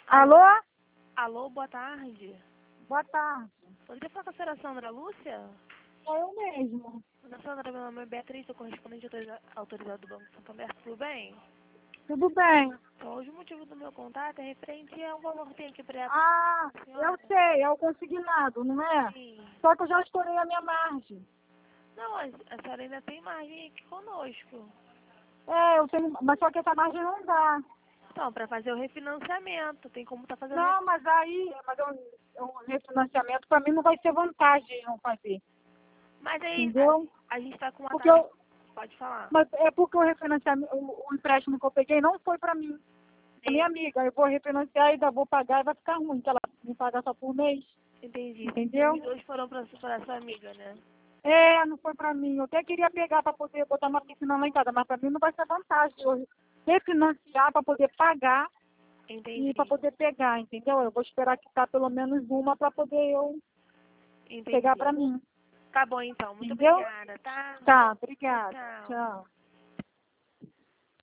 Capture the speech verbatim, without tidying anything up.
Alô? Alô, boa tarde. Boa tarde. Poderia falar com a senhora Sandra Lúcia? É eu mesmo. Dona Sandra, meu nome é Beatriz, sou correspondente autoriza- autorizado do Banco Santander, tudo bem? Tudo bem. Então, hoje o motivo do meu contato é referente a um valor que tem aqui para Ah, a eu senhora. sei, é o consignado, não é? Sim. Só que eu já estourei a minha margem. Não, a, a senhora ainda tem margem aqui conosco. É, eu tenho, mas só que essa margem não dá. Então, para fazer o refinanciamento, tem como tá fazendo... Não, mas aí, mas eu, um refinanciamento para mim não vai ser vantagem não fazer. Mas aí, Entendeu? a, a gente está com uma Porque taxa... eu, Pode falar. mas é porque o refinanciamento, o, o empréstimo que eu peguei não foi para mim. É minha amiga, eu vou refinanciar e ainda vou pagar e vai ficar ruim, que ela me paga só por mês. Entendi. Entendeu? Os dois foram para a sua amiga, né? É, não foi pra mim. Eu até queria pegar para poder botar uma piscina lá em casa, mas pra mim não vai ser vantagem eu refinanciar para poder pagar Entendi. e para poder pegar, entendeu? Eu vou esperar que tá pelo menos uma para poder eu Entendi. pegar pra mim. Tá bom, então. Muito Entendeu? obrigada, tá? Tá, obrigada. Tchau. Tchau.